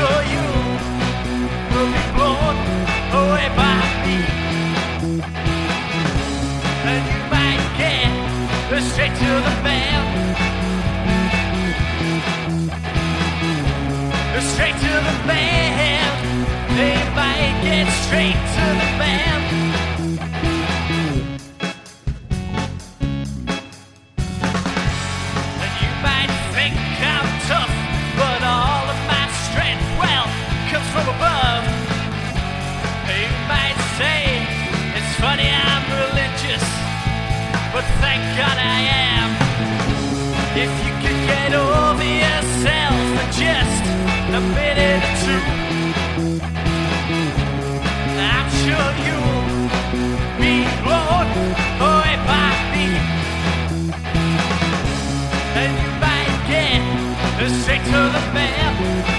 sure you will be blown away by me, and you might get straight to the man, straight to the man. They might get straight to the man. And you might think I'm tough, but all of my strength, well, comes from above. You might say it's funny I'm religious, but thank God I am. If you could get over yourself for just a minute or two, I'm sure you'll be blown away by me, and you might get straight to the man,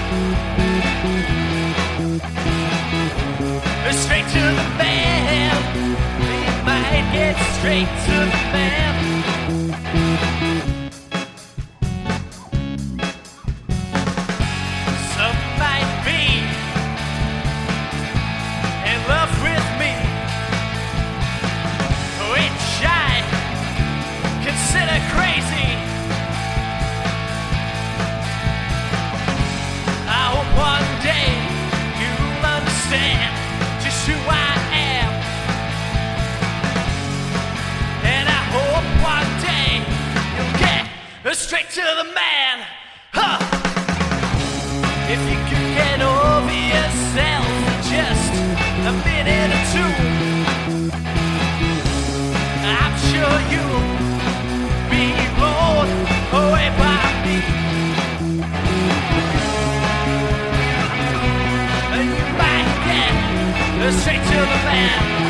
straight to the man. You might get straight to the man. Some might be in love with me, which I consider crazy. I hope one day you'll understand just who I am, and I hope one day you'll get straight to the man. Huh. If you could get over yourself for just a minute or two, I'm sure you'll be blown away by me, and you might get straight to the man.